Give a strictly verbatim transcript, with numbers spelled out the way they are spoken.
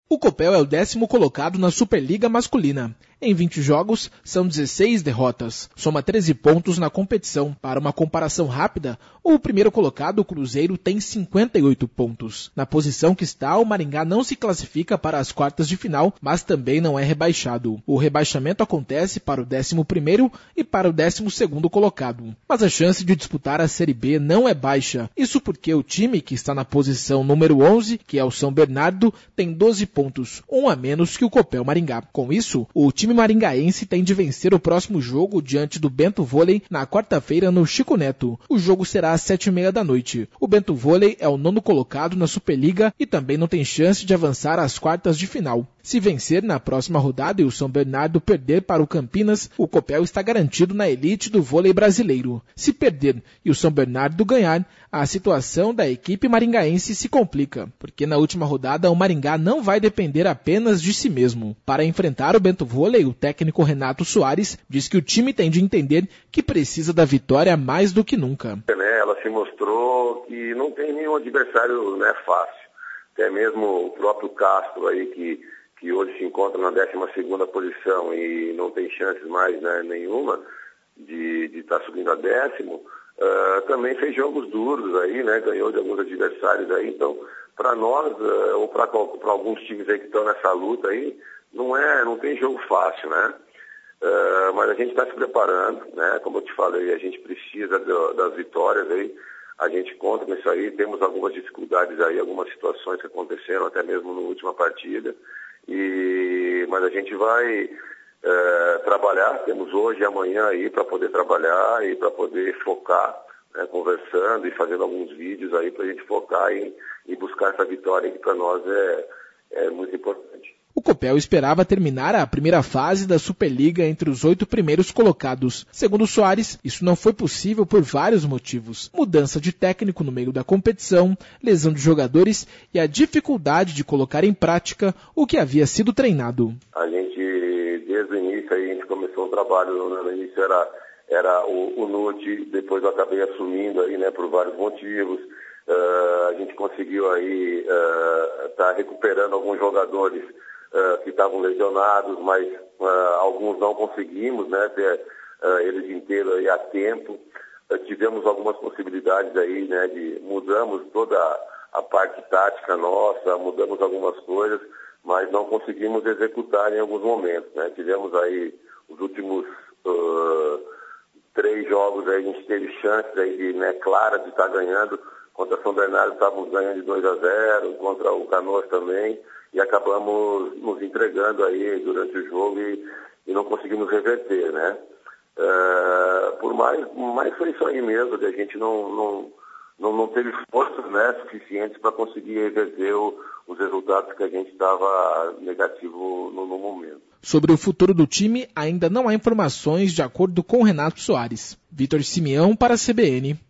O Copel é o décimo colocado na Superliga Masculina. Em vinte jogos, são dezesseis derrotas. Soma treze pontos na competição. Para uma comparação rápida, o primeiro colocado, o Cruzeiro, tem cinquenta e oito pontos. Na posição que está, o Maringá não se classifica para as quartas de final, mas também não é rebaixado. O rebaixamento acontece para o décimo primeiro e para o décimo segundo colocado. Mas a chance de disputar a Série B não é baixa. Isso porque o time que está na posição número onze, que é o São Bernardo, tem doze pontos, um a menos que o Copel Maringá. Com isso, o time maringaense tem de vencer o próximo jogo diante do Bento Vôlei na quarta-feira no Chico Neto. O jogo será às sete e meia da noite. O Bento Vôlei é o nono colocado na Superliga e também não tem chance de avançar às quartas de final. Se vencer na próxima rodada e o São Bernardo perder para o Campinas, o Copel está garantido na elite do vôlei brasileiro. Se perder e o São Bernardo ganhar, a situação da equipe maringaense se complica, porque na última rodada o Maringá não vai depender apenas de si mesmo. Para enfrentar o Bento Vôlei, o técnico Renato Soares diz que o time tem de entender que precisa da vitória mais do que nunca. Ela se mostrou que não tem nenhum adversário, né, fácil. Até mesmo o próprio Castro aí, que, que hoje se encontra na décima segunda posição e não tem chances mais, né, nenhuma de de estar subindo a décimo, uh, também fez jogos duros aí, né, ganhou de alguns adversários aí. Então, para nós, uh, ou para alguns times aí que estão nessa luta aí, não é, não tem jogo fácil, né? Uh, mas a gente está se preparando, né? Como eu te falei, a gente precisa do, das vitórias aí, a gente conta nisso aí, temos algumas dificuldades aí, algumas situações que aconteceram até mesmo na última partida, e, mas a gente vai uh, trabalhar, temos hoje e amanhã aí para poder trabalhar e para poder focar, né, conversando e fazendo alguns vídeos aí para a gente focar em, em buscar essa vitória que para nós é, é muito importante. O Copel esperava terminar a primeira fase da Superliga entre os oito primeiros colocados. Segundo Soares, isso não foi possível por vários motivos. Mudança de técnico no meio da competição, lesão de jogadores e a dificuldade de colocar em prática o que havia sido treinado. A gente, desde o início, aí, a gente começou o trabalho, no início era, era o, o N U T, depois eu acabei assumindo aí, né, por vários motivos. Uh, a gente conseguiu aí uh, tá recuperando alguns jogadores Uh, que estavam lesionados, mas uh, alguns não conseguimos, né, ter uh, eles inteiros aí a tempo. Uh, tivemos algumas possibilidades aí, né, de mudamos toda a parte tática nossa, mudamos algumas coisas, mas não conseguimos executar em alguns momentos, né. Tivemos aí os últimos uh, três jogos aí, a gente teve chances aí de, né, clara de estar ganhando. Contra São Bernardo estávamos ganhando de dois a zero, contra o Canoas também, e acabamos nos entregando aí durante o jogo e, e não conseguimos reverter, né? Uh, por mais, mais foi isso aí mesmo, que a gente não, não, não, não teve forças, né, suficientes para conseguir reverter o, os resultados que a gente estava negativo no, no momento. Sobre o futuro do time, ainda não há informações de acordo com Renato Soares. Vitor Simeão para a C B N.